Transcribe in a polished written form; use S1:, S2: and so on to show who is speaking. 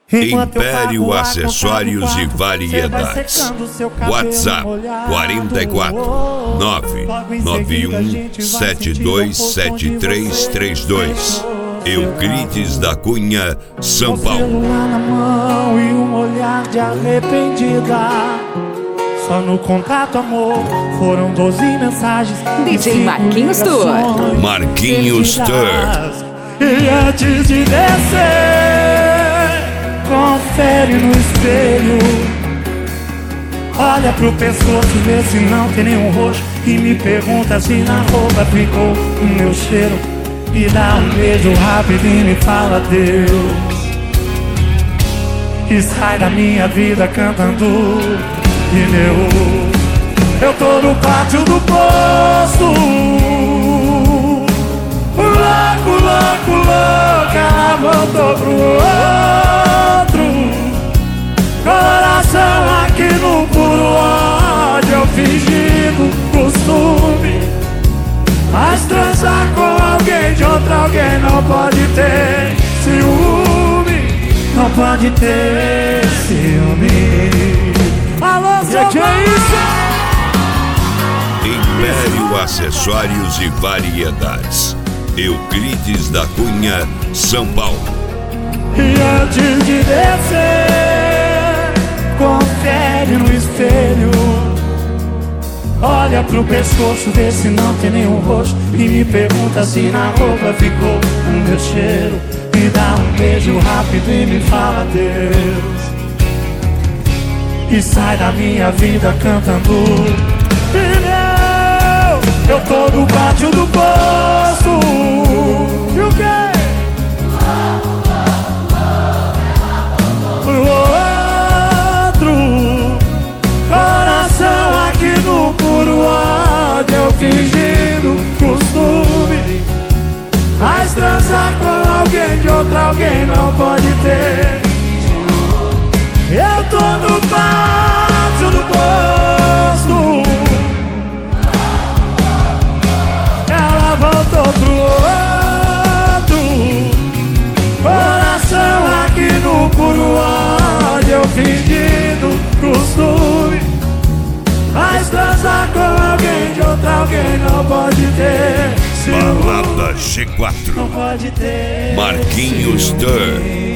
S1: Império Acessórios e Variedades. WhatsApp 44 991 727332. Euclides da Cunha, São Paulo.
S2: Celular na mão e um olhar de arrependida. Só no contato, amor, foram 12 mensagens.
S3: DJ Marquinhos Tour.
S1: Marquinhos Tour.
S2: E antes de descer, confere no espelho. Olha pro pescoço, vê se não tem nenhum roxo. E me pergunta se na roupa ficou o meu cheiro. Me dá um beijo rápido e me fala Deus. E sai da minha vida cantando pneu. Eu tô no pátio do posto, louco, louco, louco. Ela voltou pro outro. Coração aqui no puro ódio. Eu fingindo costume, mas transar com alguém de outro alguém não pode ter ciúme. Não pode ter ciúme. Alô, que é isso?
S1: Império Acessórios e Variedades. Euclides da Cunha, São Paulo.
S2: E antes de descer, confere no espelho. Olha pro pescoço, vê se não tem nenhum roxo. E me pergunta se na roupa ficou o meu cheiro. Me dá um beijo rápido e me fala Deus. E sai da minha vida cantando pneu. Eu tô no pátio do posto. E o quê? Pro outro. Coração aqui no puro ódio. Eu fingindo costume, mas transar com alguém de outro alguém não pode ter. Eu tô no pátio do posto. Ela voltou pro outro. Coração aqui no puro ódio. Eu fingindo costume, mas transar com alguém de outro alguém não pode ter.
S1: Balada G4.
S2: Não pode ter.
S1: Marquinhos Tour.